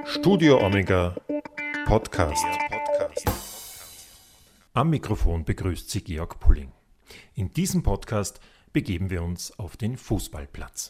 Studio Omega Podcast. Am Mikrofon begrüßt Sie Georg Pulling. In diesem Podcast begeben wir uns auf den Fußballplatz.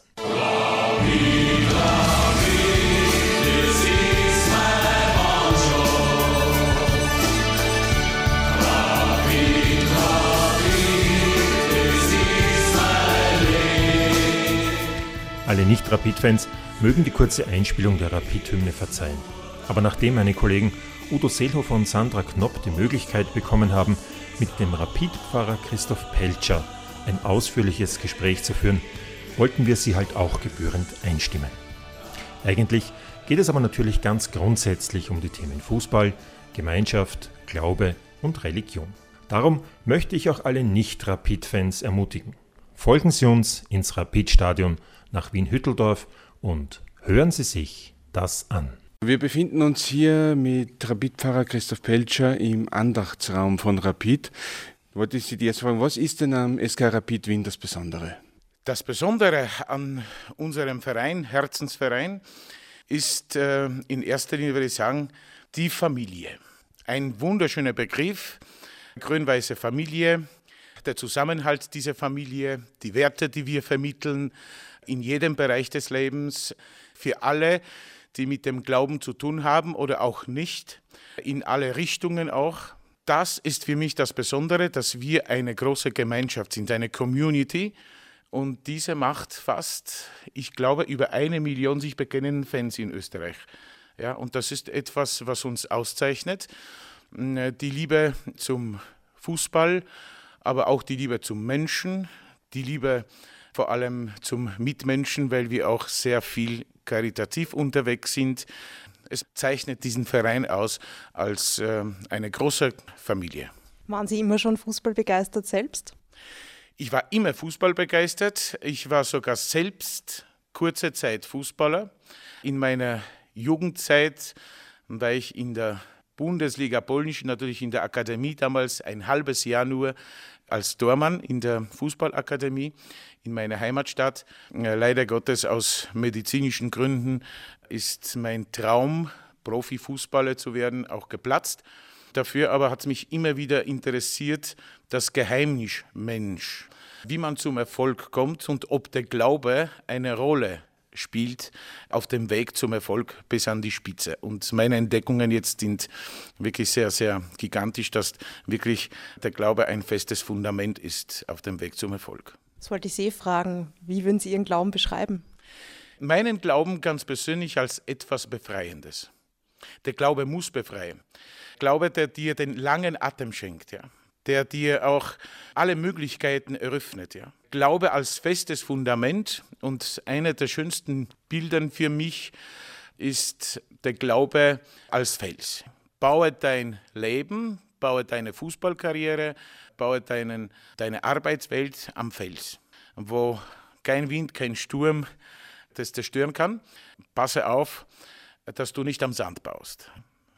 Alle Nicht-Rapid-Fans mögen die kurze Einspielung der Rapid-Hymne verzeihen. Aber nachdem meine Kollegen Udo Seelhofer und Sandra Knopp die Möglichkeit bekommen haben, mit dem Rapid-Pfarrer Christoph Peltscher ein ausführliches Gespräch zu führen, wollten wir sie halt auch gebührend einstimmen. Eigentlich geht es aber natürlich ganz grundsätzlich um die Themen Fußball, Gemeinschaft, Glaube und Religion. Darum möchte ich auch alle Nicht-Rapid-Fans ermutigen. Folgen Sie uns ins Rapid-Stadion nach Wien-Hütteldorf und hören Sie sich das an. Wir befinden uns hier mit Rapid-Pfarrer Christoph Peltscher im Andachtsraum von Rapid. Wollte ich Sie erst fragen, was ist denn am SK Rapid Wien das Besondere? Das Besondere an unserem Verein, Herzensverein, ist in erster Linie, würde ich sagen, die Familie. Ein wunderschöner Begriff, grün-weiße Familie, der Zusammenhalt dieser Familie, die Werte, die wir vermitteln, in jedem Bereich des Lebens, für alle, die mit dem Glauben zu tun haben oder auch nicht, in alle Richtungen auch. Das ist für mich das Besondere, dass wir eine große Gemeinschaft sind, eine Community. Und diese macht fast, ich glaube, über 1 Million sich bekennenden Fans in Österreich. Ja, und das ist etwas, was uns auszeichnet. Die Liebe zum Fußball, aber auch die Liebe zum Menschen, die Liebe vor allem zum Mitmenschen, weil wir auch sehr viel karitativ unterwegs sind. Es zeichnet diesen Verein aus als eine große Familie. Waren Sie immer schon fußballbegeistert selbst? Ich war immer fußballbegeistert. Ich war sogar selbst kurze Zeit Fußballer. In meiner Jugendzeit war ich in der Bundesliga Polnisch, natürlich in der Akademie, damals ein halbes Jahr nur als Tormann in der Fußballakademie in meiner Heimatstadt. Leider Gottes aus medizinischen Gründen ist mein Traum, Profifußballer zu werden, auch geplatzt. Dafür aber hat es mich immer wieder interessiert, das Geheimnis Mensch, wie man zum Erfolg kommt und ob der Glaube eine Rolle spielt auf dem Weg zum Erfolg bis an die Spitze. Und meine Entdeckungen jetzt sind wirklich sehr, sehr gigantisch, dass wirklich der Glaube ein festes Fundament ist auf dem Weg zum Erfolg. Das wollte ich Sie fragen. Wie würden Sie Ihren Glauben beschreiben? Meinen Glauben ganz persönlich als etwas Befreiendes. Der Glaube muss befreien. Glaube, der dir den langen Atem schenkt, ja, der dir auch alle Möglichkeiten eröffnet. Ja. Glaube als festes Fundament, und einer der schönsten Bilder für mich ist der Glaube als Fels. Baue dein Leben, baue deine Fußballkarriere, baue deine Arbeitswelt am Fels, wo kein Wind, kein Sturm das zerstören kann. Passe auf, dass du nicht am Sand baust.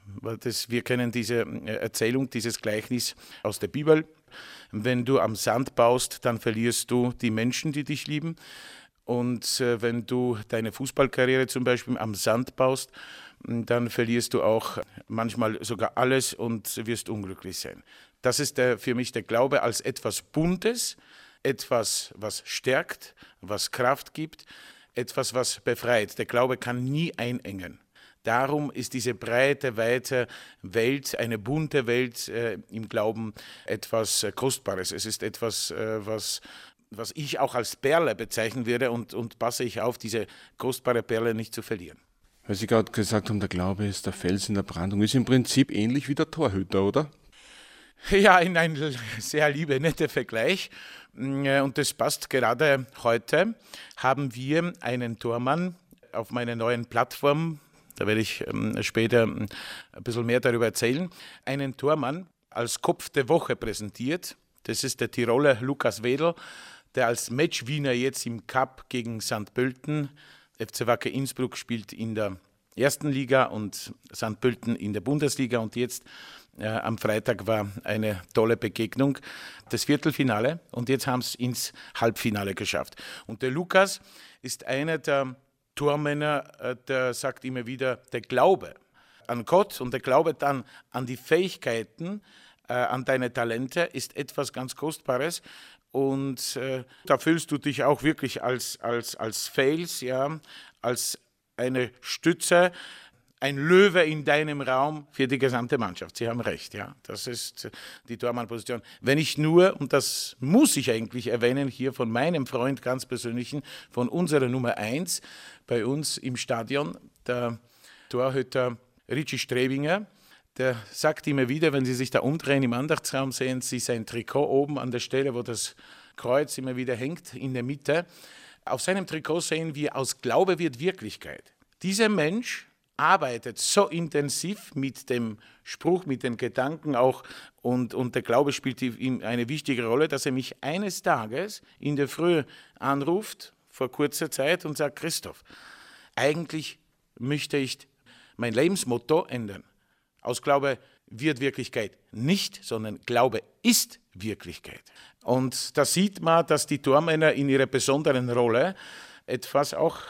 Wir kennen diese Erzählung, dieses Gleichnis aus der Bibel. Wenn du am Sand baust, dann verlierst du die Menschen, die dich lieben. Und wenn du deine Fußballkarriere zum Beispiel am Sand baust, dann verlierst du auch manchmal sogar alles und wirst unglücklich sein. Das ist für mich der Glaube als etwas Buntes, etwas, was stärkt, was Kraft gibt, etwas, was befreit. Der Glaube kann nie einengen. Darum ist diese breite, weite Welt, eine bunte Welt im Glauben etwas Kostbares. Es ist etwas, was ich auch als Perle bezeichnen würde und passe ich auf, diese kostbare Perle nicht zu verlieren. Weil Sie gerade gesagt haben, der Glaube ist der Fels in der Brandung. Ist im Prinzip ähnlich wie der Torhüter, oder? Ja, ein sehr netter Vergleich. Und das passt gerade heute. Haben wir einen Tormann auf meiner neuen Plattform, da werde ich später ein bisschen mehr darüber erzählen, einen Tormann als Kopf der Woche präsentiert. Das ist der Tiroler Lukas Wedel, der als Matchwinner jetzt im Cup gegen St. Pölten, FC Wacker Innsbruck spielt in der ersten Liga und St. Pölten in der Bundesliga. Und jetzt am Freitag war eine tolle Begegnung, das Viertelfinale. Und jetzt haben sie ins Halbfinale geschafft. Und der Lukas ist einer der Tormänner, der sagt immer wieder, der Glaube an Gott und der Glaube dann an die Fähigkeiten, an deine Talente ist etwas ganz Kostbares. Und da fühlst du dich auch wirklich als Fels, ja, als eine Stütze, ein Löwe in deinem Raum für die gesamte Mannschaft. Sie haben recht, ja. Das ist die Tormannposition. Wenn ich nur, und das muss ich eigentlich erwähnen, hier von meinem Freund ganz persönlichen, von unserer Nummer 1 bei uns im Stadion, der Torhüter Richie Strebinger, der sagt immer wieder, wenn Sie sich da umdrehen im Andachtsraum, sehen Sie sein Trikot oben an der Stelle, wo das Kreuz immer wieder hängt, in der Mitte. Auf seinem Trikot sehen wir, aus Glaube wird Wirklichkeit. Dieser Mensch arbeitet so intensiv mit dem Spruch, mit den Gedanken auch und der Glaube spielt ihm eine wichtige Rolle, dass er mich eines Tages in der Früh anruft, vor kurzer Zeit, und sagt, Christoph, eigentlich möchte ich mein Lebensmotto ändern. Aus Glaube wird Wirklichkeit nicht, sondern Glaube ist Wirklichkeit. Und da sieht man, dass die Tormänner in ihrer besonderen Rolle etwas auch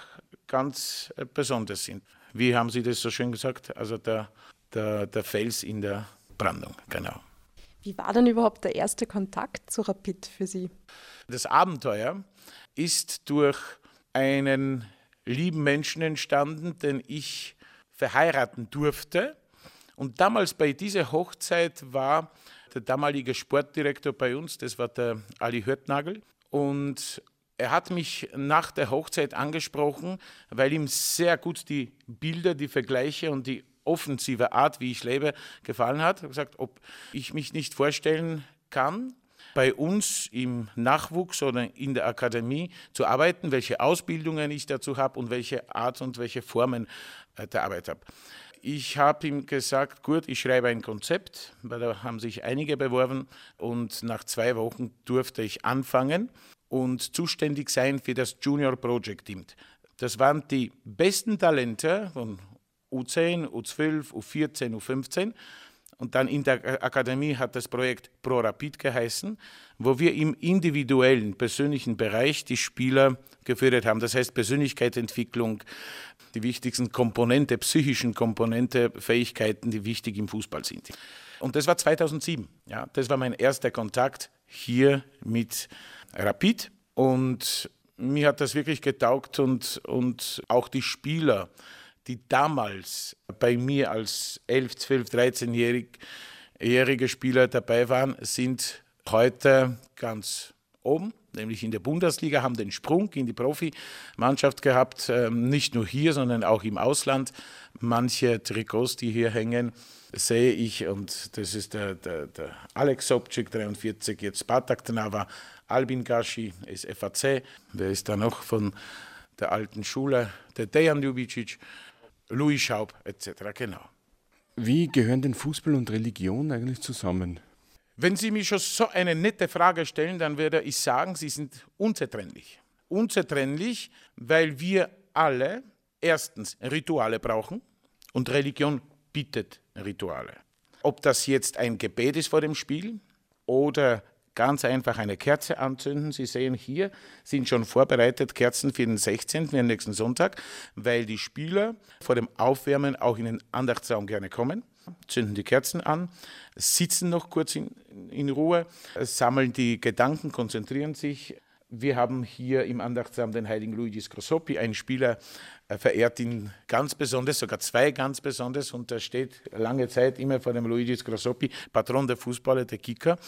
ganz Besonderes sind. Wie haben Sie das so schön gesagt? Also der Fels in der Brandung, genau. Wie war denn überhaupt der erste Kontakt zu Rapid für Sie? Das Abenteuer ist durch einen lieben Menschen entstanden, den ich verheiraten durfte. Und damals bei dieser Hochzeit war der damalige Sportdirektor bei uns, das war der Ali Hörtnagel. Und er hat mich nach der Hochzeit angesprochen, weil ihm sehr gut die Bilder, die Vergleiche und die offensive Art, wie ich lebe, gefallen hat. Er hat gesagt, ob ich mich nicht vorstellen kann, bei uns im Nachwuchs oder in der Akademie zu arbeiten, welche Ausbildungen ich dazu habe und welche Art und welche Formen der Arbeit habe. Ich habe ihm gesagt, gut, ich schreibe ein Konzept, weil da haben sich einige beworben und nach 2 Wochen durfte ich anfangen und zuständig sein für das Junior Project Team. Das waren die besten Talente von U10, U12, U14, U15 und dann in der Akademie hat das Projekt Pro Rapid geheißen, wo wir im individuellen, persönlichen Bereich die Spieler gefördert haben. Das heißt Persönlichkeitsentwicklung, die wichtigsten Komponente, psychischen Komponente, Fähigkeiten, die wichtig im Fußball sind. Und das war 2007. Ja, das war mein erster Kontakt hier mit Rapid und mir hat das wirklich getaugt und auch die Spieler, die damals bei mir als 11, 12, 13-jährige Spieler dabei waren, sind heute ganz oben, nämlich in der Bundesliga, haben den Sprung in die Profimannschaft gehabt, nicht nur hier, sondern auch im Ausland. Manche Trikots, die hier hängen, sehe ich, und das ist der Alex Sobczyk, 43, jetzt Spartak Trnava, Albin Gashi ist FAC, wer ist da noch von der alten Schule, der Dejan Ljubicic, Louis Schaub etc. Genau. Wie gehören denn Fußball und Religion eigentlich zusammen? Wenn Sie mir schon so eine nette Frage stellen, dann werde ich sagen, sie sind unzertrennlich. Unzertrennlich, weil wir alle erstens Rituale brauchen und Religion bietet Rituale. Ob das jetzt ein Gebet ist vor dem Spiel oder ganz einfach eine Kerze anzünden. Sie sehen, hier sind schon vorbereitet Kerzen für den 16., den nächsten Sonntag, weil die Spieler vor dem Aufwärmen auch in den Andachtsraum gerne kommen, zünden die Kerzen an, sitzen noch kurz in Ruhe, sammeln die Gedanken, konzentrieren sich. Wir haben hier im Andachtsraum den heiligen Luigi Scrosoppi, ein Spieler verehrt ihn ganz besonders, sogar 2 ganz besonders, und er steht lange Zeit immer vor dem Luigi Scrosoppi, Patron der Fußballer, der Kicker,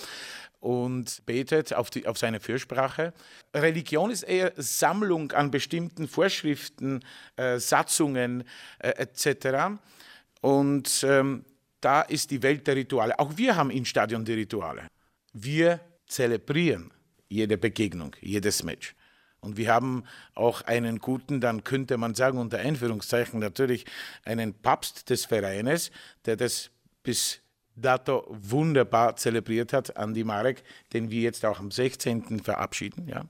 und betet auf seine Fürsprache. Religion ist eher Sammlung an bestimmten Vorschriften, Satzungen etc. Und da ist die Welt der Rituale. Auch wir haben im Stadion die Rituale. Wir zelebrieren jede Begegnung, jedes Match. Und wir haben auch einen guten, dann könnte man sagen, unter Einführungszeichen natürlich, einen Papst des Vereines, der das bis dato wunderbar zelebriert hat, Andi Marek, den wir jetzt auch am 16. verabschieden. Ja.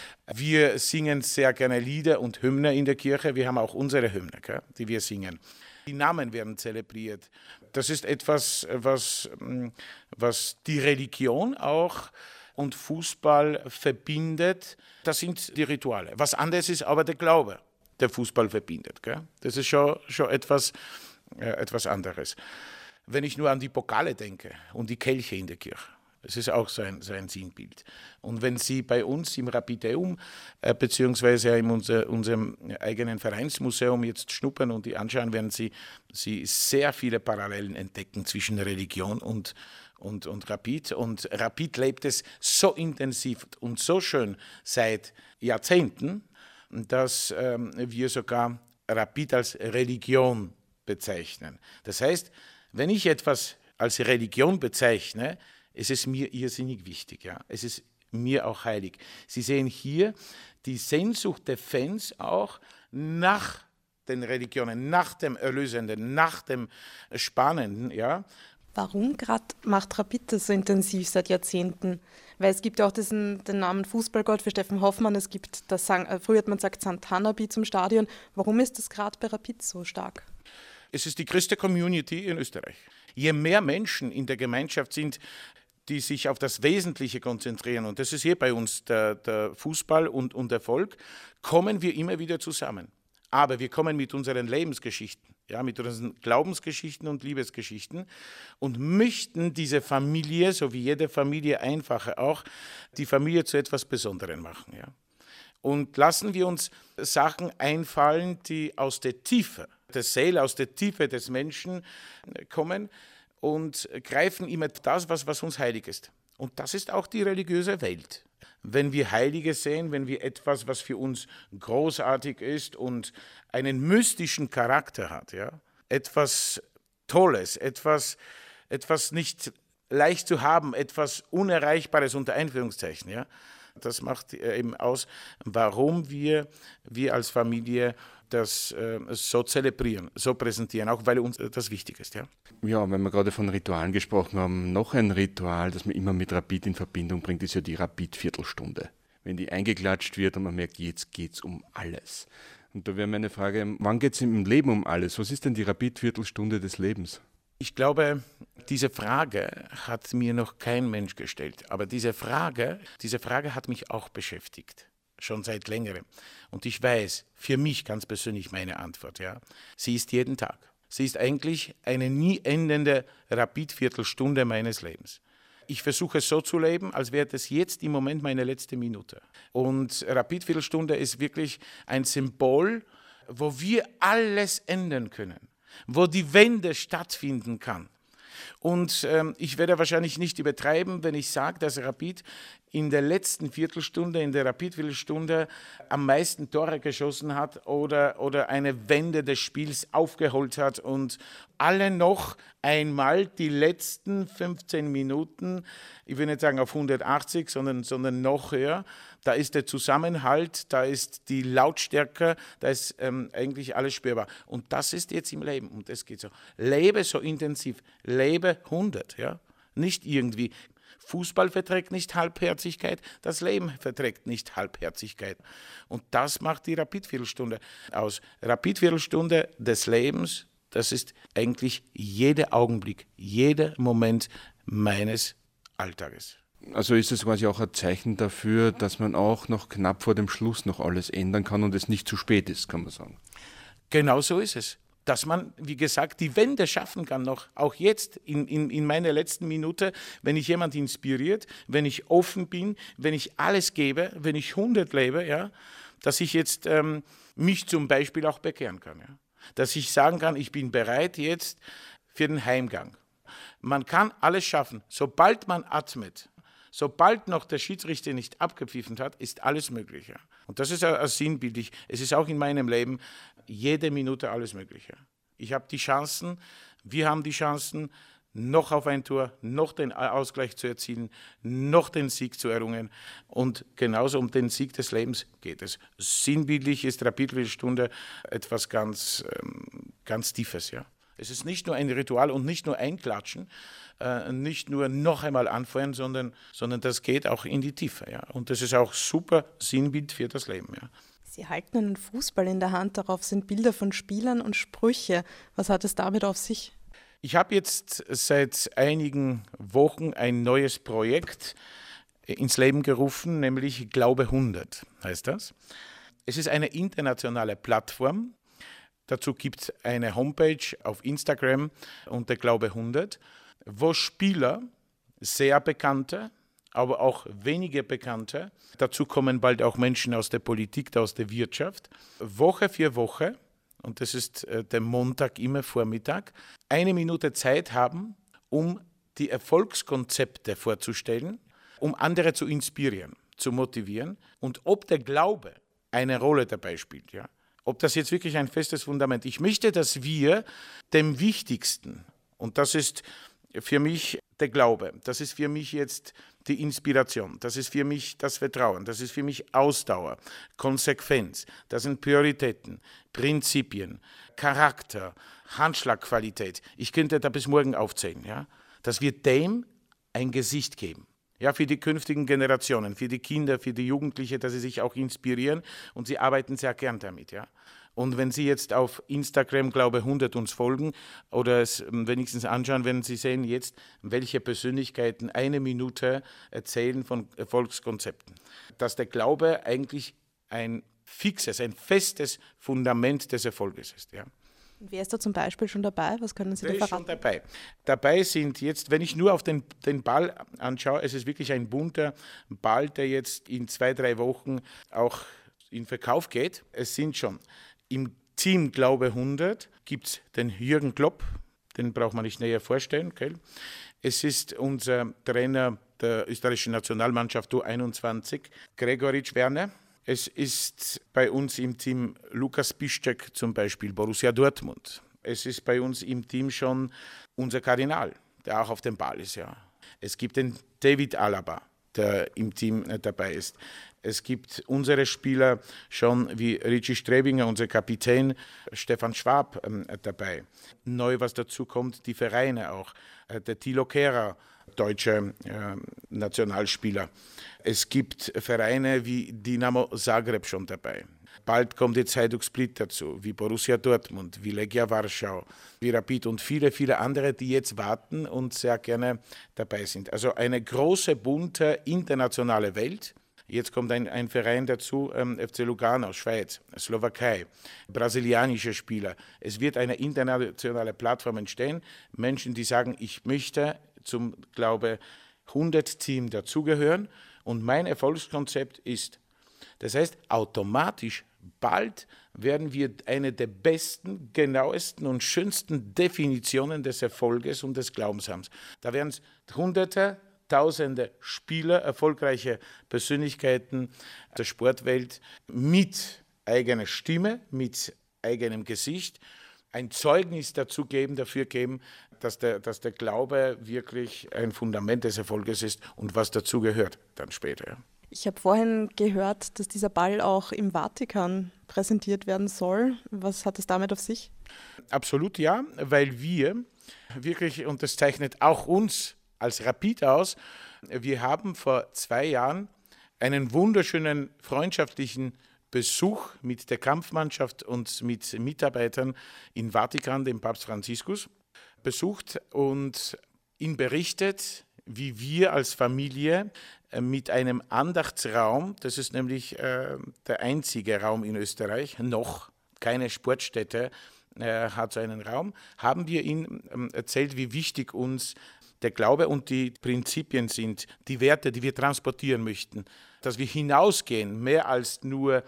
Wir singen sehr gerne Lieder und Hymnen in der Kirche. Wir haben auch unsere Hymnen, die wir singen. Die Namen werden zelebriert. Das ist etwas, was die Religion auch und Fußball verbindet. Das sind die Rituale. Was anderes ist aber der Glaube. der Fußball verbindet. Gell? Das ist schon etwas anderes. Wenn ich nur an die Pokale denke und die Kelche in der Kirche, das ist auch so ein Sinnbild. Und wenn Sie bei uns im Rapideum beziehungsweise in unserem eigenen Vereinsmuseum jetzt schnuppern und die anschauen, werden Sie sehr viele Parallelen entdecken zwischen Religion und Rapid. Und Rapid lebt es so intensiv und so schön seit Jahrzehnten, dass wir sogar Rapid als Religion bezeichnen. Das heißt, wenn ich etwas als Religion bezeichne, es ist mir irrsinnig wichtig. Ja? Es ist mir auch heilig. Sie sehen hier die Sehnsucht der Fans auch nach den Religionen, nach dem Erlösenden, nach dem Spannenden. Ja? Warum gerade macht Rapid das so intensiv seit Jahrzehnten? Weil es gibt ja auch den Namen Fußballgott für Steffen Hoffmann, es gibt früher hat man gesagt Santanabi zum Stadion. Warum ist das gerade bei Rapid so stark? Es ist die größte Community in Österreich. Je mehr Menschen in der Gemeinschaft sind, die sich auf das Wesentliche konzentrieren, und das ist hier bei uns der Fußball und Erfolg, kommen wir immer wieder zusammen. Aber wir kommen mit unseren Lebensgeschichten, ja, mit unseren Glaubensgeschichten und Liebesgeschichten und möchten diese Familie, so wie jede Familie einfacher auch, die Familie zu etwas Besonderem machen. Ja. Und lassen wir uns Sachen einfallen, die aus der Tiefe der Seele, aus der Tiefe des Menschen kommen und greifen immer das, was uns heilig ist. Und das ist auch die religiöse Welt. Wenn wir Heiliges sehen, wenn wir etwas, was für uns großartig ist und einen mystischen Charakter hat, ja, etwas Tolles, etwas nicht leicht zu haben, etwas Unerreichbares unter Einführungszeichen, ja, das macht eben aus, warum wir als Familie das so zelebrieren, so präsentieren, auch weil uns das wichtig ist. Ja, wenn wir gerade von Ritualen gesprochen haben, noch ein Ritual, das man immer mit Rapid in Verbindung bringt, ist ja die Rapid-Viertelstunde. Wenn die eingeklatscht wird und man merkt, jetzt geht es um alles. Und da wäre meine Frage, wann geht es im Leben um alles? Was ist denn die Rapid-Viertelstunde des Lebens? Ich glaube, diese Frage hat mir noch kein Mensch gestellt, aber diese Frage hat mich auch beschäftigt. Schon seit längerem. Und ich weiß, für mich ganz persönlich meine Antwort, ja, sie ist jeden Tag. Sie ist eigentlich eine nie endende Rapid-Viertelstunde meines Lebens. Ich versuche es so zu leben, als wäre das jetzt im Moment meine letzte Minute. Und Rapid-Viertelstunde ist wirklich ein Symbol, wo wir alles ändern können, wo die Wende stattfinden kann. Und ich werde wahrscheinlich nicht übertreiben, wenn ich sage, dass Rapid in der letzten Viertelstunde, in der Rapid-Viertelstunde am meisten Tore geschossen hat oder eine Wende des Spiels aufgeholt hat und alle noch einmal die letzten 15 Minuten, ich will nicht sagen auf 180, sondern noch höher, da ist der Zusammenhalt, da ist die Lautstärke, da ist eigentlich alles spürbar. Und das ist jetzt im Leben und es geht so. Lebe so intensiv, lebe 100, ja, nicht irgendwie. Fußball verträgt nicht Halbherzigkeit, das Leben verträgt nicht Halbherzigkeit. Und das macht die Rapid-Viertelstunde aus. Rapid-Viertelstunde des Lebens, das ist eigentlich jeder Augenblick, jeder Moment meines Alltages. Also ist es quasi auch ein Zeichen dafür, dass man auch noch knapp vor dem Schluss noch alles ändern kann und es nicht zu spät ist, kann man sagen. Genau so ist es. Dass man, wie gesagt, die Wende schaffen kann, noch auch jetzt in meiner letzten Minute, wenn ich jemand inspiriert, wenn ich offen bin, wenn ich alles gebe, wenn ich 100 lebe, ja, dass ich jetzt mich zum Beispiel auch bekehren kann. Ja. Dass ich sagen kann, ich bin bereit jetzt für den Heimgang. Man kann alles schaffen, sobald man atmet. Sobald noch der Schiedsrichter nicht abgepfiffen hat, ist alles möglich. Ja. Und das ist auch sinnbildlich. Es ist auch in meinem Leben jede Minute alles Mögliche. Ich habe die Chancen, wir haben die Chancen, noch auf ein Tor, noch den Ausgleich zu erzielen, noch den Sieg zu errungen. Und genauso um den Sieg des Lebens geht es. Sinnbildlich ist Rapid-Viertelstunde etwas ganz Tiefes. Ja. Es ist nicht nur ein Ritual und nicht nur einklatschen, nicht nur noch einmal anfeuern, sondern das geht auch in die Tiefe. Ja. Und das ist auch super Sinnbild für das Leben. Ja. Sie halten einen Fußball in der Hand, darauf sind Bilder von Spielern und Sprüche. Was hat es damit auf sich? Ich habe jetzt seit einigen Wochen ein neues Projekt ins Leben gerufen, nämlich Glaube 100 heißt das. Es ist eine internationale Plattform. Dazu gibt es eine Homepage auf Instagram unter Glaube 100, wo Spieler, sehr bekannte, aber auch weniger bekannte, dazu kommen bald auch Menschen aus der Politik, aus der Wirtschaft, Woche für Woche, und das ist der Montag immer Vormittag, 1 Minute Zeit haben, um die Erfolgskonzepte vorzustellen, um andere zu inspirieren, zu motivieren und ob der Glaube eine Rolle dabei spielt, ja. Ob das jetzt wirklich ein festes Fundament. Ich möchte, dass wir dem Wichtigsten, und das ist für mich der Glaube, das ist für mich jetzt die Inspiration, das ist für mich das Vertrauen, das ist für mich Ausdauer, Konsequenz, das sind Prioritäten, Prinzipien, Charakter, Handschlagqualität. Ich könnte da bis morgen aufzählen, ja, dass wir dem ein Gesicht geben. Ja, für die künftigen Generationen, für die Kinder, für die Jugendlichen, dass sie sich auch inspirieren und sie arbeiten sehr gern damit, ja. Und wenn Sie jetzt auf Instagram, Glaube 100 uns folgen oder es wenigstens anschauen, werden Sie sehen jetzt, welche Persönlichkeiten 1 Minute erzählen von Erfolgskonzepten. Dass der Glaube eigentlich ein fixes, ein festes Fundament des Erfolges ist, ja. Wer ist da zum Beispiel schon dabei? Was können Sie da verraten? Schon dabei. Dabei sind jetzt, wenn ich nur auf den Ball anschaue, es ist wirklich ein bunter Ball, der jetzt in 2-3 Wochen auch in Verkauf geht. Es sind schon im Team Glaube 100 gibt es den Jürgen Klopp, den braucht man nicht näher vorstellen. Okay? Es ist unser Trainer der österreichischen Nationalmannschaft U21, Gregoritsch Werner. Es ist bei uns im Team Lukas Piszczek zum Beispiel, Borussia Dortmund. Es ist bei uns im Team schon unser Kardinal, der auch auf dem Ball ist. Ja. Es gibt den David Alaba, der im Team dabei ist. Es gibt unsere Spieler schon wie Richie Strebinger, unser Kapitän, Stefan Schwab dabei. Neu, was dazu kommt, die Vereine auch. Der Thilo Kehrer, deutscher Nationalspieler. Es gibt Vereine wie Dinamo Zagreb schon dabei. Bald kommt jetzt Hajduk Split dazu, wie Borussia Dortmund, wie Legia Warschau, wie Rapid und viele, viele andere, die jetzt warten und sehr gerne dabei sind. Also eine große, bunte, internationale Welt. Jetzt kommt ein Verein dazu, FC Lugano, Schweiz, Slowakei, brasilianische Spieler. Es wird eine internationale Plattform entstehen. Menschen, die sagen, ich möchte zum Glaube 100 Team dazugehören und mein Erfolgskonzept ist. Das heißt, automatisch bald werden wir eine der besten, genauesten und schönsten Definitionen des Erfolges und des Glaubens haben. Da werden es Hunderte, Tausende Spieler, erfolgreiche Persönlichkeiten der Sportwelt mit eigener Stimme, mit eigenem Gesicht, ein Zeugnis dafür geben, dass der Glaube wirklich ein Fundament des Erfolges ist und was dazu gehört dann später. Ja. Ich habe vorhin gehört, dass dieser Ball auch im Vatikan präsentiert werden soll. Was hat es damit auf sich? Absolut ja, weil wir wirklich, und das zeichnet auch uns als Rapid aus, wir haben vor 2 Jahren einen wunderschönen freundschaftlichen Besuch mit der Kampfmannschaft und mit Mitarbeitern in Vatikan, dem Papst Franziskus, besucht und ihn berichtet, wie wir als Familie mit einem Andachtsraum, das ist nämlich der einzige Raum in Österreich, noch keine Sportstätte hat so einen Raum, haben wir ihm erzählt, wie wichtig uns der Glaube und die Prinzipien sind, die Werte, die wir transportieren möchten, dass wir hinausgehen, mehr als nur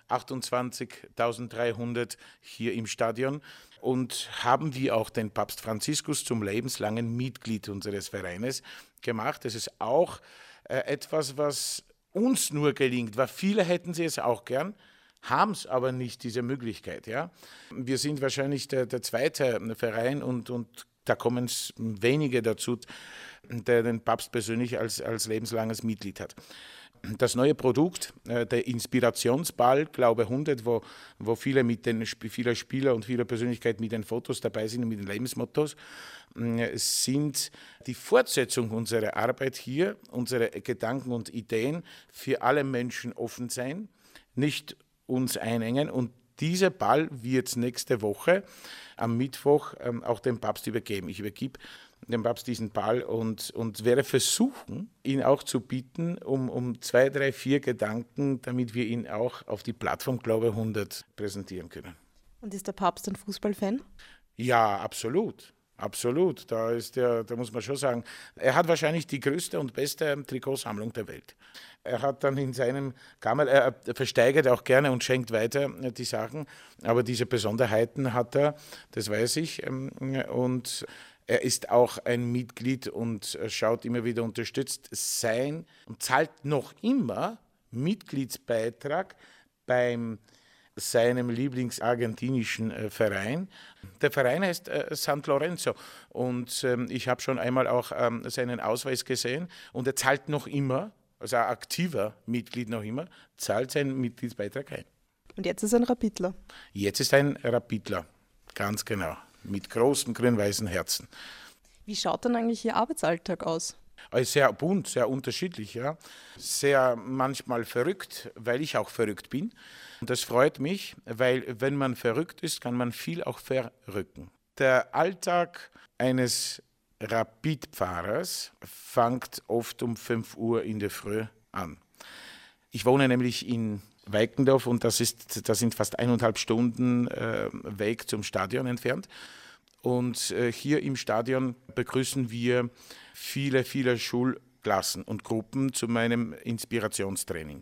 28.300 hier im Stadion, und haben wir auch den Papst Franziskus zum lebenslangen Mitglied unseres Vereines gemacht. Das ist auch etwas, was uns nur gelingt, weil viele hätten sie es auch gern, haben es aber nicht, diese Möglichkeit. Ja? Wir sind wahrscheinlich der zweite Verein und da kommen es wenige dazu, der den Papst persönlich als lebenslanges Mitglied hat. Das neue Produkt, der Inspirationsball, Glaube 100, wo viele Spieler und viele Persönlichkeiten mit den Fotos dabei sind und mit den Lebensmottos, sind die Fortsetzung unserer Arbeit hier, unsere Gedanken und Ideen für alle Menschen offen sein, nicht uns einengen, und dieser Ball wird nächste Woche am Mittwoch auch dem Papst übergeben. Ich übergebe dem Papst diesen Ball und werde versuchen, ihn auch zu bitten, um 2, 3, 4 Gedanken, damit wir ihn auch auf die Plattform Glaube 100 präsentieren können. Und ist der Papst ein Fußballfan? Ja, absolut. Absolut. Da muss man schon sagen, er hat wahrscheinlich die größte und beste Trikotsammlung der Welt. Er hat dann in seinem Kammer, er versteigert auch gerne und schenkt weiter die Sachen, aber diese Besonderheiten hat er, das weiß ich. Und er ist auch ein Mitglied und schaut immer wieder, unterstützt sein und zahlt noch immer Mitgliedsbeitrag beim seinem lieblingsargentinischen Verein. Der Verein heißt San Lorenzo und ich habe schon einmal auch seinen Ausweis gesehen und er zahlt noch immer, also ein aktiver Mitglied noch immer, zahlt seinen Mitgliedsbeitrag ein. Und jetzt ist er ein Rapidler. Jetzt ist er ein Rapidler, ganz genau, mit großem grün-weißen Herzen. Wie schaut dann eigentlich Ihr Arbeitsalltag aus? Sehr bunt, sehr unterschiedlich, ja. Sehr manchmal verrückt, weil ich auch verrückt bin. Und das freut mich, weil wenn man verrückt ist, kann man viel auch verrücken. Der Alltag eines Rapid-Fahrers fängt oft um 5 Uhr in der Früh an. Ich wohne nämlich in Weickendorf und das sind fast 1,5 Stunden Weg zum Stadion entfernt. Und hier im Stadion begrüßen wir viele Schulklassen und Gruppen zu meinem Inspirationstraining.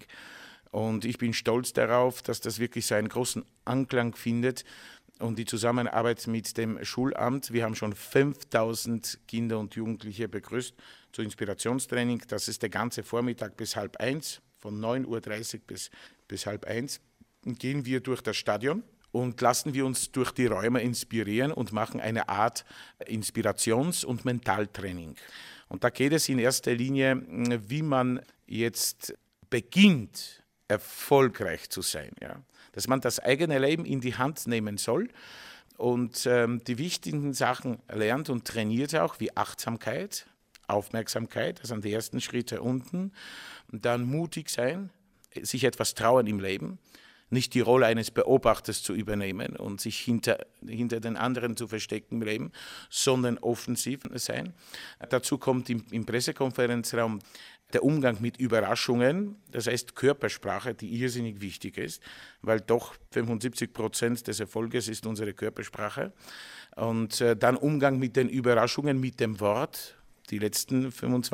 Und ich bin stolz darauf, dass das wirklich so einen großen Anklang findet und die Zusammenarbeit mit dem Schulamt. Wir haben schon 5.000 Kinder und Jugendliche begrüßt zu Inspirationstraining. Das ist der ganze Vormittag bis 12:30, von 9:30 Uhr bis 12:30 Uhr. Gehen wir durch das Stadion und lassen wir uns durch die Räume inspirieren und machen eine Art Inspirations- und Mentaltraining. Und da geht es in erster Linie, wie man jetzt beginnt, erfolgreich zu sein. Ja? Dass man das eigene Leben in die Hand nehmen soll und die wichtigen Sachen lernt und trainiert auch, wie Achtsamkeit, Aufmerksamkeit, das sind die ersten Schritte unten. Und dann mutig sein, sich etwas trauen im Leben, nicht die Rolle eines Beobachters zu übernehmen und sich hinter den anderen zu verstecken im Leben, sondern offensiv sein. Dazu kommt im Pressekonferenzraum der Umgang mit Überraschungen, das heißt Körpersprache, die irrsinnig wichtig ist, weil doch 75% des Erfolges ist unsere Körpersprache. Und dann Umgang mit den Überraschungen, mit dem Wort, die letzten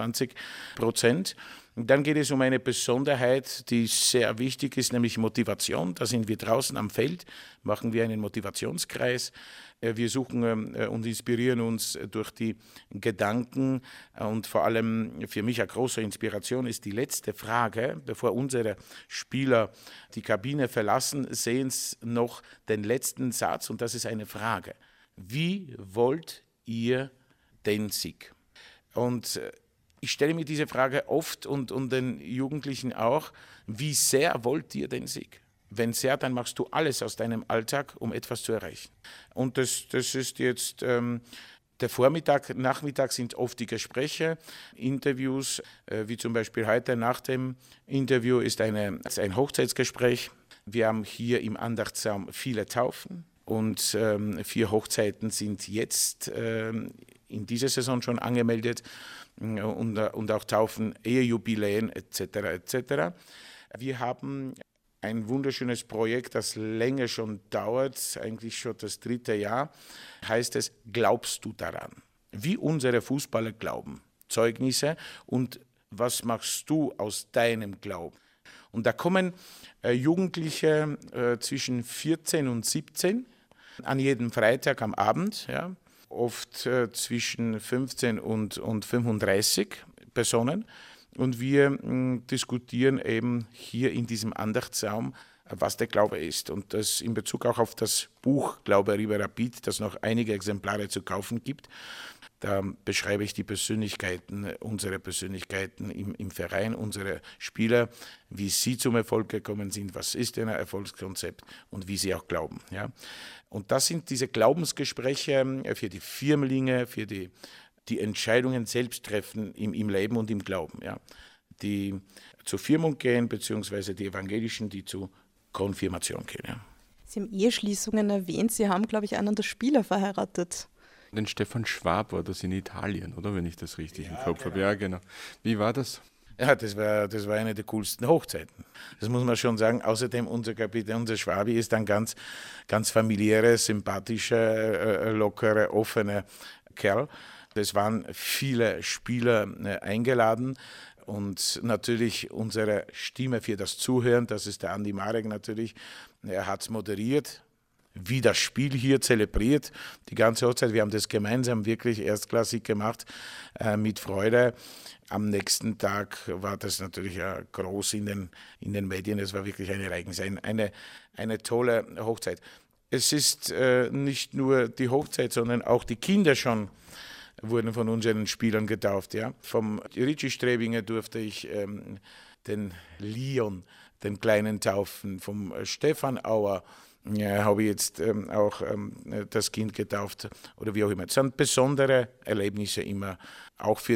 25%. Und dann geht es um eine Besonderheit, die sehr wichtig ist, nämlich Motivation. Da sind wir draußen am Feld, machen wir einen Motivationskreis. Wir suchen und inspirieren uns durch die Gedanken und vor allem für mich eine große Inspiration ist die letzte Frage, bevor unsere Spieler die Kabine verlassen, sehen sie noch den letzten Satz und das ist eine Frage. Wie wollt ihr den Sieg? Und ich stelle mir diese Frage oft und den Jugendlichen auch, wie sehr wollt ihr den Sieg? Wenn sehr, dann machst du alles aus deinem Alltag, um etwas zu erreichen. Und das ist jetzt der Vormittag, Nachmittag sind oft die Gespräche, Interviews, wie zum Beispiel heute nach dem Interview ist ein Hochzeitsgespräch. Wir haben hier im Andachtsraum viele Taufen und 4 Hochzeiten sind jetzt in dieser Saison schon angemeldet und auch Taufen, Ehejubiläen etc. etc. Wir haben ein wunderschönes Projekt, das länger schon dauert, eigentlich schon das 3. Jahr, heißt es, glaubst du daran? Wie unsere Fußballer glauben, Zeugnisse und was machst du aus deinem Glauben? Und da kommen Jugendliche zwischen 14 und 17 an jedem Freitag am Abend, ja, oft zwischen 15 und 35 Personen. Und wir diskutieren eben hier in diesem Andachtsraum, was der Glaube ist. Und das in Bezug auch auf das Buch Glaube River Rapid, das noch einige Exemplare zu kaufen gibt. Da beschreibe ich die Persönlichkeiten, unsere Persönlichkeiten im Verein, unsere Spieler, wie sie zum Erfolg gekommen sind, was ist ein Erfolgskonzept und wie sie auch glauben. Ja. Und das sind diese Glaubensgespräche für die Firmlinge, für die Entscheidungen selbst treffen im Leben und im Glauben. Ja. Die zur Firmung gehen, beziehungsweise die Evangelischen, die zur Konfirmation gehen. Ja. Sie haben Eheschließungen erwähnt. Sie haben, glaube ich, einen der Spieler verheiratet. Den Stefan Schwab war das in Italien, oder? Wenn ich das richtig im Kopf habe. Ja, genau. Wie war das? Ja, das war eine der coolsten Hochzeiten. Das muss man schon sagen. Außerdem unser Kapitän, unser Schwabi, ist ein ganz, ganz familiärer, sympathischer, lockerer, offener Kerl. Es waren viele Spieler eingeladen und natürlich unsere Stimme für das Zuhören, das ist der Andi Marek natürlich, er hat es moderiert, wie das Spiel hier zelebriert, die ganze Hochzeit. Wir haben das gemeinsam wirklich erstklassig gemacht, mit Freude. Am nächsten Tag war das natürlich groß in den Medien, es war wirklich ein Ereignis, eine tolle Hochzeit. Es ist nicht nur die Hochzeit, sondern auch die Kinder schon wurden von unseren Spielern getauft. Ja. Vom Richie Strebinger durfte ich den Leon, den Kleinen, taufen. Vom Stefan Auer habe ich jetzt auch das Kind getauft oder wie auch immer. Es sind besondere Erlebnisse immer, auch für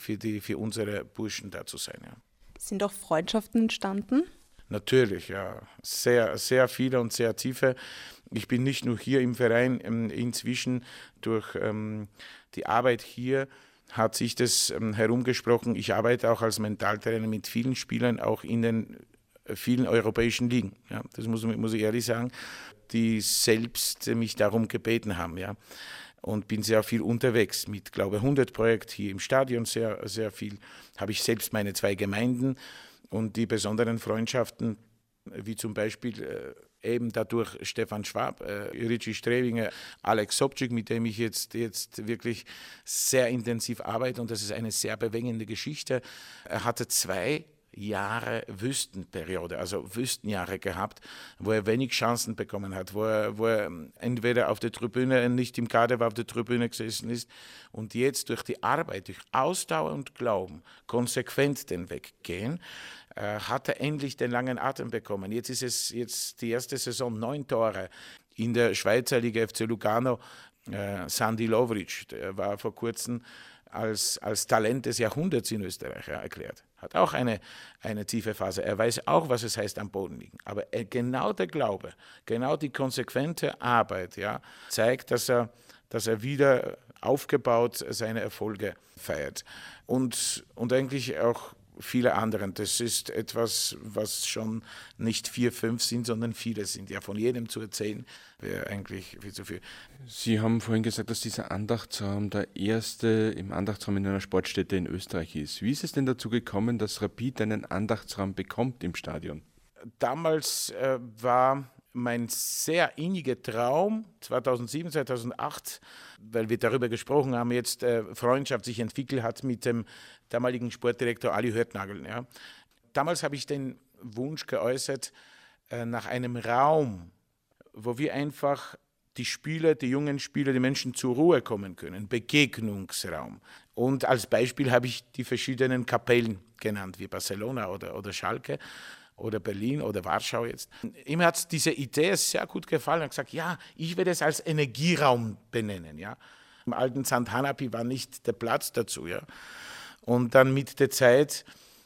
unsere Burschen da zu sein. Ja. Sind auch Freundschaften entstanden? Natürlich, ja. Sehr, sehr viele und sehr tiefe. Ich bin nicht nur hier im Verein, inzwischen durch die Arbeit hier hat sich das herumgesprochen. Ich arbeite auch als Mentaltrainer mit vielen Spielern, auch in den vielen europäischen Ligen. Ja, das muss ich ehrlich sagen, die selbst mich darum gebeten haben. Ja. Und bin sehr viel unterwegs mit, glaube ich, 100-Projekt hier im Stadion, sehr, sehr viel. Habe ich selbst meine 2 Gemeinden und die besonderen Freundschaften, wie zum Beispiel eben dadurch Stefan Schwab, Richie Strebinger, Alex Sobczyk, mit dem ich jetzt wirklich sehr intensiv arbeite, und das ist eine sehr bewegende Geschichte. Er hatte 2 Jahre Wüstenperiode, also Wüstenjahre gehabt, wo er wenig Chancen bekommen hat, wo er entweder auf der Tribüne, nicht im Kader war, auf der Tribüne gesessen ist, und jetzt durch die Arbeit, durch Ausdauer und Glauben, konsequent den Weg gehen, hat er endlich den langen Atem bekommen. Jetzt ist es die erste Saison, 9 Tore in der Schweizer Liga FC Lugano. Sandy Lovric, der war vor kurzem als Talent des Jahrhunderts in Österreich erklärt. Hat auch eine tiefe Phase. Er weiß auch, was es heißt, am Boden liegen. Aber genau der Glaube, genau die konsequente Arbeit, ja, zeigt, dass er wieder aufgebaut seine Erfolge feiert. Und eigentlich auch viele anderen. Das ist etwas, was schon nicht 4, 5 sind, sondern viele sind. Ja, von jedem zu erzählen, wäre eigentlich viel zu viel. Sie haben vorhin gesagt, dass dieser Andachtsraum der erste im Andachtsraum in einer Sportstätte in Österreich ist. Wie ist es denn dazu gekommen, dass Rapid einen Andachtsraum bekommt im Stadion? Damals war mein sehr inniger Traum, 2007, 2008, weil wir darüber gesprochen haben, jetzt Freundschaft sich entwickelt hat mit dem damaligen Sportdirektor Ali Hörtnagel. Ja. Damals habe ich den Wunsch geäußert nach einem Raum, wo wir einfach die Spieler, die jungen Spieler, die Menschen zur Ruhe kommen können, Begegnungsraum. Und als Beispiel habe ich die verschiedenen Kapellen genannt, wie Barcelona oder Schalke oder Berlin oder Warschau jetzt. Ihm hat diese Idee sehr gut gefallen. Er hat gesagt, ja, ich werde es als Energieraum benennen. Ja. Im alten St. Hanapi war nicht der Platz dazu. Ja. Und dann mit der Zeit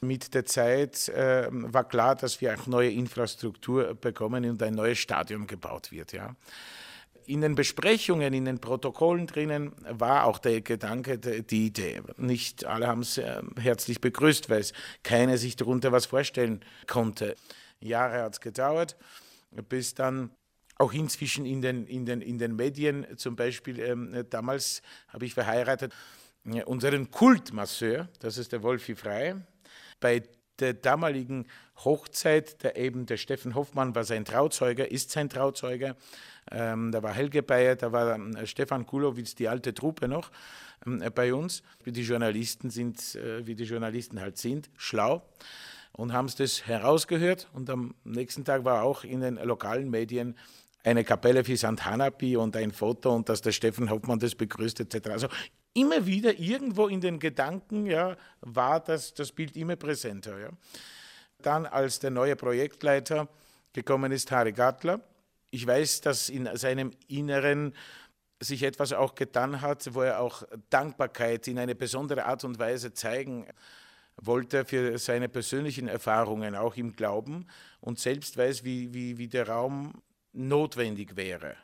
war klar, dass wir auch neue Infrastruktur bekommen und ein neues Stadion gebaut wird. Ja. In den Besprechungen, in den Protokollen drinnen war auch der Gedanke, die Idee. Nicht alle haben es herzlich begrüßt, weil es keiner sich darunter was vorstellen konnte. Jahre hat es gedauert, bis dann auch inzwischen in den Medien, zum Beispiel damals habe ich verheiratet, unseren Kultmasseur, das ist der Wolfi Frey, bei der damaligen Hochzeit, der Steffen Hoffmann war sein Trauzeuge, ist sein Trauzeuge, da war Helge Bayer, da war Stefan Kulowitz, die alte Truppe noch bei uns. Die Journalisten sind, wie die Journalisten halt sind, schlau und haben es das herausgehört, und am nächsten Tag war auch in den lokalen Medien eine Kapelle für St. Hanapi und ein Foto, und dass der Steffen Hoffmann das begrüßt etc. Also immer wieder irgendwo in den Gedanken, ja, war das Bild immer präsenter. Ja. Dann, als der neue Projektleiter gekommen ist, Harry Gattler, ich weiß, dass in seinem Inneren sich etwas auch getan hat, wo er auch Dankbarkeit in eine besondere Art und Weise zeigen wollte für seine persönlichen Erfahrungen, auch im Glauben, und selbst weiß, wie der Raum notwendig wäre.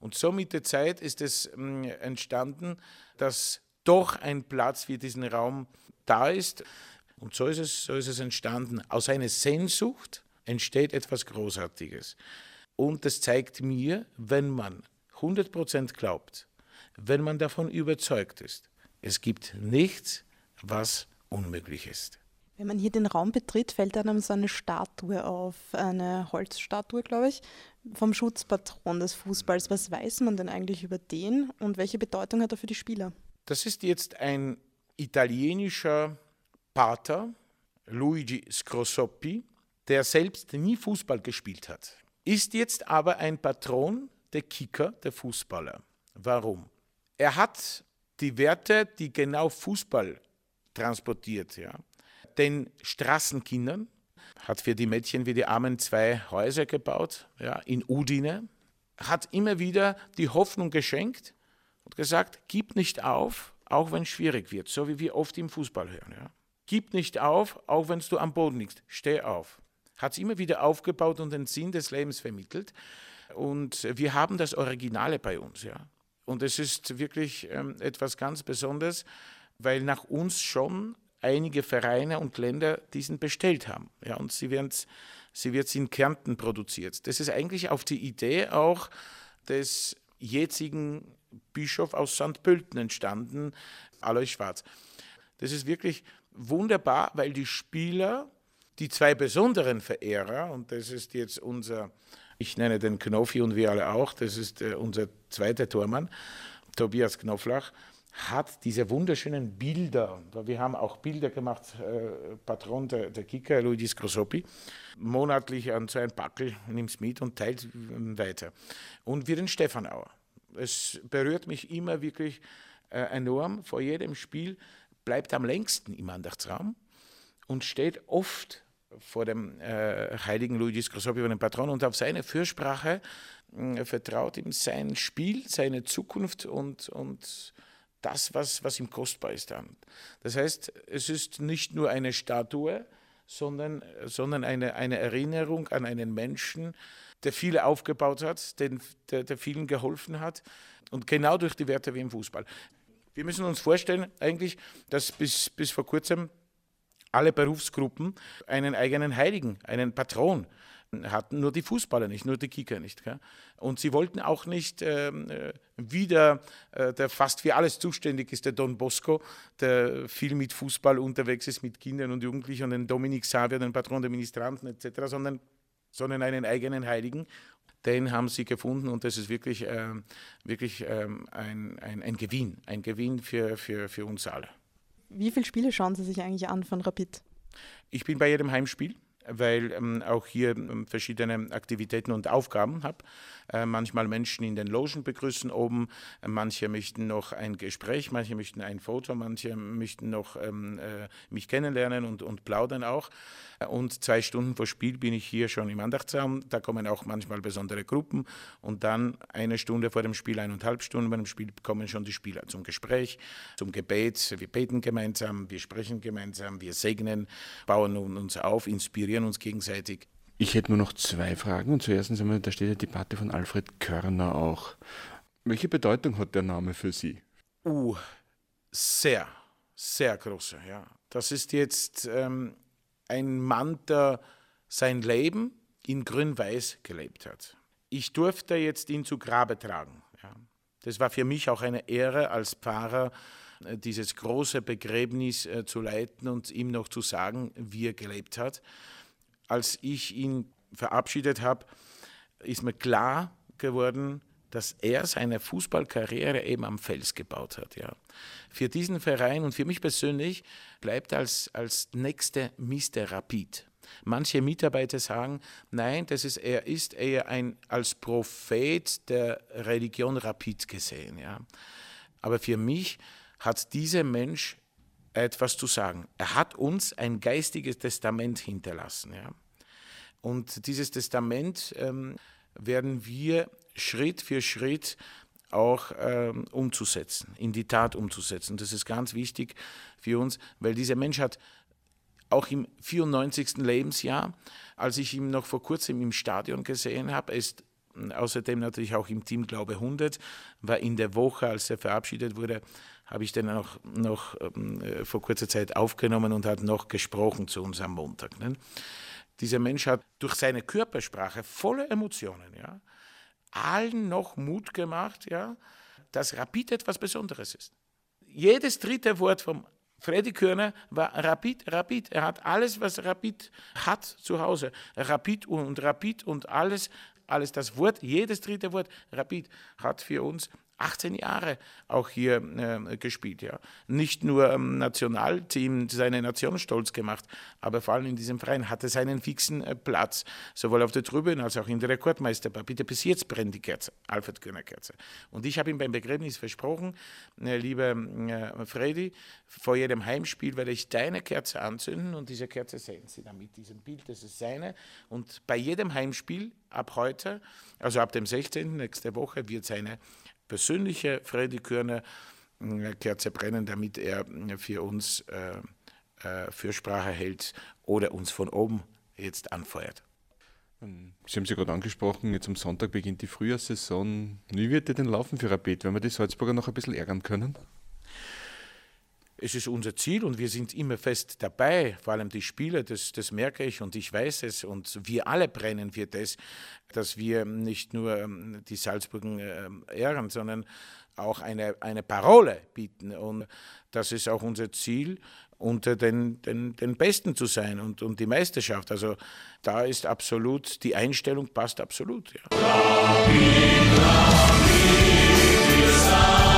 Und so mit der Zeit ist es entstanden, dass doch ein Platz für diesen Raum da ist. Und so ist es entstanden. Aus einer Sehnsucht entsteht etwas Großartiges. Und das zeigt mir, wenn man 100% glaubt, wenn man davon überzeugt ist, es gibt nichts, was unmöglich ist. Wenn man hier den Raum betritt, fällt einem so eine Statue auf, eine Holzstatue, glaube ich, vom Schutzpatron des Fußballs. Was weiß man denn eigentlich über den und welche Bedeutung hat er für die Spieler? Das ist jetzt ein italienischer Pater, Luigi Scrosoppi, der selbst nie Fußball gespielt hat, ist jetzt aber ein Patron der Kicker, der Fußballer. Warum? Er hat die Werte, die genau Fußball transportiert, ja. Den Straßenkindern, hat für die Mädchen wie die Armen 2 Häuser gebaut, ja, in Udine, hat immer wieder die Hoffnung geschenkt und gesagt, gib nicht auf, auch wenn es schwierig wird, so wie wir oft im Fußball hören. Ja. Gib nicht auf, auch wenn du am Boden liegst, steh auf. Hat es immer wieder aufgebaut und den Sinn des Lebens vermittelt. Und wir haben das Originale bei uns. Ja. Und es ist wirklich etwas ganz Besonderes, weil nach uns schon einige Vereine und Länder diesen bestellt haben. Ja, und sie wird in Kärnten produziert. Das ist eigentlich auf die Idee auch des jetzigen Bischofs aus St. Pölten entstanden, Alois Schwarz. Das ist wirklich wunderbar, weil die Spieler, die 2 besonderen Verehrer, und das ist jetzt ich nenne den Knoffi und wir alle auch, das ist unser zweiter Tormann, Tobias Knoflach, hat diese wunderschönen Bilder, wir haben auch Bilder gemacht, Patron der Kicker, Luigi Scrosoppi, monatlich an so ein Packel, nimmt es mit und teilt weiter. Und wir den Stefanauer. Es berührt mich immer wirklich enorm, vor jedem Spiel bleibt am längsten im Andachtsraum und steht oft vor dem heiligen Luigi Scrosoppi, vor dem Patron, und auf seine Fürsprache vertraut ihm sein Spiel, seine Zukunft und das, was ihm kostbar ist dann. Das heißt, es ist nicht nur eine Statue, sondern eine Erinnerung an einen Menschen, der viele aufgebaut hat, der vielen geholfen hat und genau durch die Werte wie im Fußball. Wir müssen uns vorstellen eigentlich, dass bis vor kurzem alle Berufsgruppen einen eigenen Heiligen, einen Patron hatten, nur die Fußballer nicht, nur die Kicker nicht. Gell? Und sie wollten auch nicht wieder, der fast für alles zuständig ist, der Don Bosco, der viel mit Fußball unterwegs ist, mit Kindern und Jugendlichen, und den Dominik Xavier, den Patron der Ministranten etc., sondern einen eigenen Heiligen. Den haben sie gefunden und das ist wirklich ein Gewinn für uns alle. Wie viele Spiele schauen Sie sich eigentlich an von Rapid? Ich bin bei jedem Heimspiel, weil auch hier verschiedene Aktivitäten und Aufgaben habe. Manchmal Menschen in den Logen begrüßen oben, manche möchten noch ein Gespräch, manche möchten ein Foto, manche möchten noch mich kennenlernen und plaudern auch. Und 2 Stunden vor Spiel bin ich hier schon im Andachtsraum, da kommen auch manchmal besondere Gruppen und dann 1 Stunde vor dem Spiel, 1,5 Stunden vor dem Spiel kommen schon die Spieler zum Gespräch, zum Gebet. Wir beten gemeinsam, wir sprechen gemeinsam, wir segnen, bauen uns auf, inspirieren uns gegenseitig. Ich hätte nur noch 2 Fragen. Und zuerst einmal, da steht ja die Debatte von Alfred Körner auch. Welche Bedeutung hat der Name für Sie? Sehr, sehr große. Ja. Das ist jetzt ein Mann, der sein Leben in Grün-Weiß gelebt hat. Ich durfte jetzt ihn zu Grabe tragen. Ja. Das war für mich auch eine Ehre als Pfarrer, dieses große Begräbnis zu leiten und ihm noch zu sagen, wie er gelebt hat. Als ich ihn verabschiedet habe, ist mir klar geworden, dass er seine Fußballkarriere eben am Fels gebaut hat. Ja. Für diesen Verein und für mich persönlich bleibt als nächste Mr. Rapid. Manche Mitarbeiter sagen, nein, er ist eher als Prophet der Religion Rapid gesehen. Ja. Aber für mich hat dieser Mensch etwas zu sagen. Er hat uns ein geistiges Testament hinterlassen. Ja. Und dieses Testament werden wir Schritt für Schritt auch umzusetzen, in die Tat umzusetzen. Das ist ganz wichtig für uns, weil dieser Mensch hat auch im 94. Lebensjahr, als ich ihn noch vor kurzem im Stadion gesehen habe, er ist Außerdem natürlich auch im Team Glaube 100, war in der Woche, als er verabschiedet wurde, habe ich den auch noch vor kurzer Zeit aufgenommen und hat noch gesprochen zu uns am Montag. Ne? Dieser Mensch hat durch seine Körpersprache volle Emotionen, ja, allen noch Mut gemacht, ja, dass Rapid etwas Besonderes ist. Jedes dritte Wort vom Freddy Körner war Rapid, Rapid. Er hat alles, was Rapid hat zu Hause. Rapid und alles das Wort, jedes dritte Wort, Rapid, hat für uns 18 Jahre auch hier gespielt. Ja. Nicht nur im Nationalteam seine Nation stolz gemacht, aber vor allem in diesem Verein hatte seinen fixen Platz, sowohl auf der Tribüne als auch in der Rekordmeisterbar. Bitte, bis jetzt brennt die Kerze, Alfred Körner Kerze. Und ich habe ihm beim Begräbnis versprochen, lieber Freddy, vor jedem Heimspiel werde ich deine Kerze anzünden und diese Kerze sehen Sie dann mit diesem Bild, das ist seine. Und bei jedem Heimspiel ab heute, also ab dem 16. nächste Woche, wird seine persönliche Freddy Körner Kerze brennen, damit er für uns Fürsprache hält oder uns von oben jetzt anfeuert. Sie haben es ja gerade angesprochen, jetzt am Sonntag beginnt die Frühjahrssaison. Wie wird die denn laufen für Rapid? Werden wir die Salzburger noch ein bisschen ärgern können? Es ist unser Ziel und wir sind immer fest dabei, vor allem die Spieler, das merke ich und ich weiß es und wir alle brennen für das, dass wir nicht nur die Salzburger ehren, sondern auch eine Parole bieten und das ist auch unser Ziel, unter den Besten zu sein und die Meisterschaft. Also da ist absolut, die Einstellung passt absolut. Ja. Rapid, wir sind